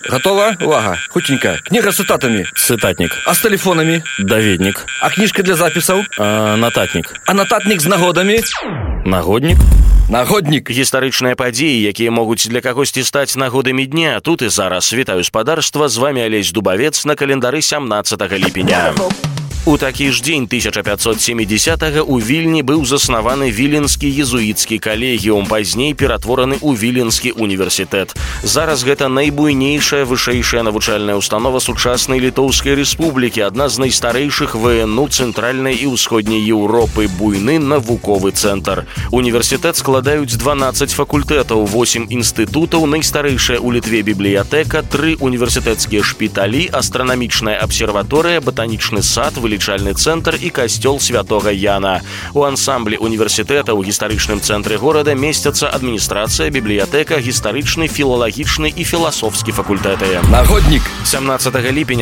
Готова? Увага. Хутенька. Книга с цитатами. Цытатнік. А с телефонами? Даведнік. А книжка для записаў? Нататнік. А нататник с нагодами? Нагоднік. Нагодник. Гістарычныя падзеі, якія могуць для кагосьці стаць нагодамі дня. Тут і зараз. Вітаю спадарства, з вами Алесь Дубавец на календары 17 ліпеня. У такі ж дзень 1570-го у Вільні быў заснаваны Віленскі езуіцкі калегіум, пазней ператвораны ў Віленскі універсітэт. Зараз гэта найбуйнейшая вышэйшая навучальная установа сучаснай Літоўскай рэспублікі, адна з найстарэйшых ВНУ цэнтральнай і ўсходняй Еўропы, буйны навуковы цэнтр. Універсітэт складаюць 12 факультэтаў, 8 інстытутаў, найстарэйшая ў Літве бібліятэка, 3 універсітэцкія шпіталі, астранамічная абсерваторыя, батанічны сад, вылічальны цэнтр і касцёл святога Яна. У ансамблі універсітэта ў гістарычным цэнтры горада месцяцца адміністрацыя, бібліятэка, гістарычны, філалагічны і філасофскі факультэты. Нагодник. 17 ліпеня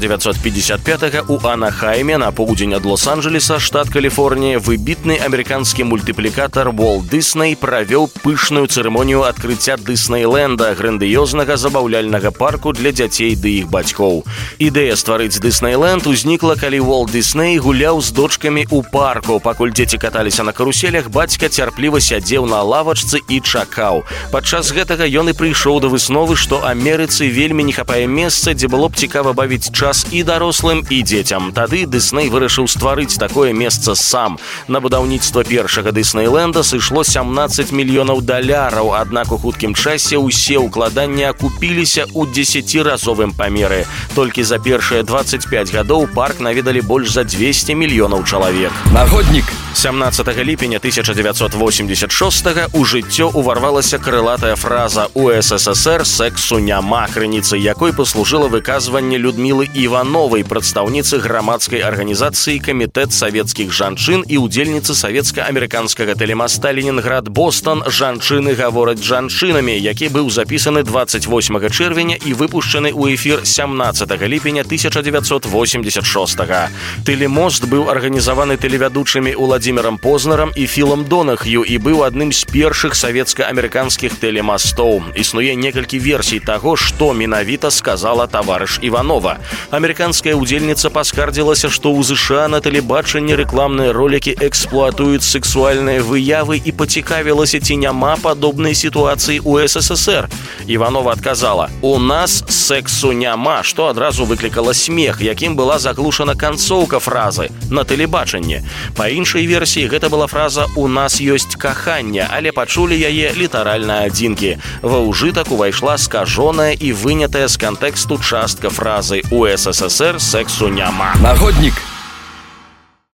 1955 у Анахайме на поўдзень ад Лос-Анджелеса, штат Каліфорнія, выбітны амерыканскі мультыплікатар Уолт Дысней правёў пышную цырымонію адкрыцця Дыснейленда, грандыёзнага забаўляльнага парку для дзяцей ды іх бацькоў. Ідэя стварыць Дыснейленд узнікла, калі Уолт Дысней гуляў з дочкамі ў парку. Пакуль дзеці каталіся на каруселях, бацька цярпліва сядзеў на лавачцы і чакаў. Падчас гэтага ён і прыйшоў да высновы, што Амерыцы вельмі не хапае месца, дзе было б цікава бавіць час і дарослым, і дзецям. Тады Дысней вырашыў стварыць такое месца сам. На будаўніцтва першага Дыснейленда сышло $17 мільёнаў, аднак у хуткім часе ўсе ўкладанні акупіліся ў 10-разовым памеры. Толькі за першыя 25 гадоў парк наведалі больш за 200 мільёнаў чалавек. Нагодник. 17 ліпеня 1986 у жыццё уварвалася крылатая фраза «У СССР сексу няма», крыніцай якой паслужыла выказванне Людмілы Івановай, прадстаўніцы грамадскай арганізацыі Камітэт савецкіх жанчын і удзельніцы савецка-амерыканскага тэлемаста «Ленінград-Бостон. Жанчыны гавораць з жанчынамі», які быў запісаны 28 чэрвеня і выпушчаны ў эфір 17 ліпеня 1986. Тэлемост быў арганізаваны тэлевядучымі Уладзімірам Познерам і Філам Донахью і быў адным з першых савецка-амерыканскіх тэлемастоў. Існуе некалькі версій таго, што менавіта сказала таварыш Іванова. Амерыканская удзельніца паскардзілася, што ў ЗША на тэлебачанні рэкламныя ролікі эксплуатуюць сексуальныя выявы і пацікавілася, ці няма падобнай сітуацыі ў СССР. Іванова адказала: «У нас сексу няма», што адразу выклікала смех, якім была заглушана канцоўка фразы «на тэлебачанні». Па іншай версіі гэта была фраза «у нас ёсць каханне», але пачулі яе літаральна адзінкі. Ва ўжытак увайшла скажоная і вынятая з кантэксту частка фразы «у СССР сексу няма». Нагодник.